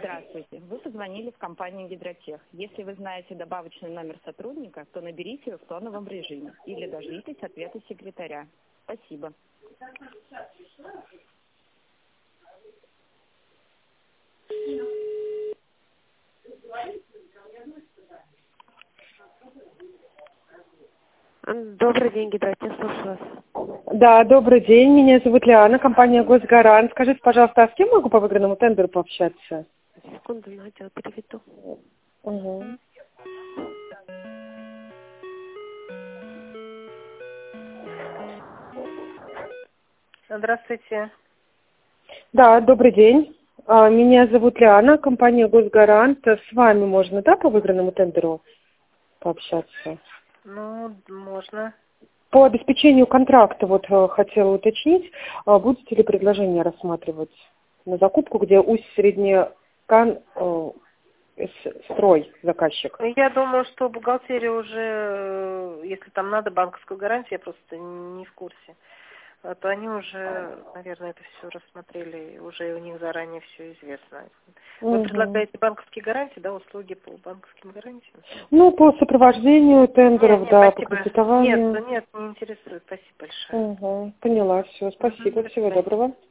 Здравствуйте. Вы позвонили в компанию «Гидротех». Если вы знаете добавочный номер сотрудника, то наберите его в тоновом режиме или дождитесь ответа секретаря. Спасибо. Добрый день, Гидротех, слушаю вас. Да, добрый день. Меня зовут Лиана, компания «Госгарант». Скажите, пожалуйста, а с кем могу по выигранному тендеру пообщаться? Секунду, Надя, переведу. Угу. Здравствуйте. Да, добрый день. Меня зовут Лиана, компания «Госгарант». С вами можно, да, по выигранному тендеру пообщаться? Ну, можно. По обеспечению контракта вот хотела уточнить, будете ли предложение рассматривать на закупку, где усть-среднекан строй заказчик? Я думаю, что бухгалтерия уже, если там надо банковскую гарантию, я просто не в курсе, то они уже, наверное, это все рассмотрели, уже у них заранее все известно. Вы предлагаете банковские гарантии, да, услуги по банковским гарантиям? Ну, по сопровождению тендеров, Нет, да, по спасибо. кредитованию. Нет, не интересует. Спасибо большое. Поняла, все, спасибо, До всего свидания. доброго.